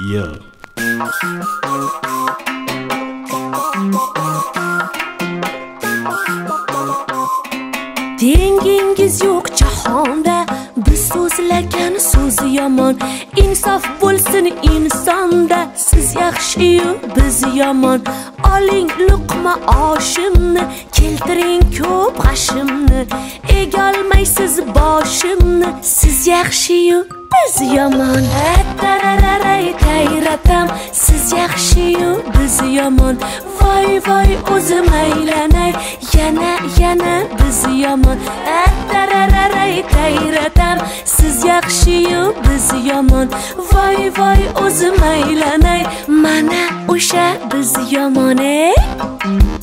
Yo. Dengingiz yo'q jahonda, biz so'zlagan so'z yomon. Insof bo'lsin insonda, siz yaxshi-yu biz yomon. Oling luqma oshimni, keltiring ko'p g'ashimni. Egolmaysiz boshimni, siz yaxshi-yu biz yomon. Tarararay tayratam, siz yaxshi-yu biz yomon. Voy voy o'zim aylanay, yana biz yomon. Tarararay tayratam, siz yaxshi-yu biz yomon. Voy voy o'zim aylanay, mana o'sha biz yomon.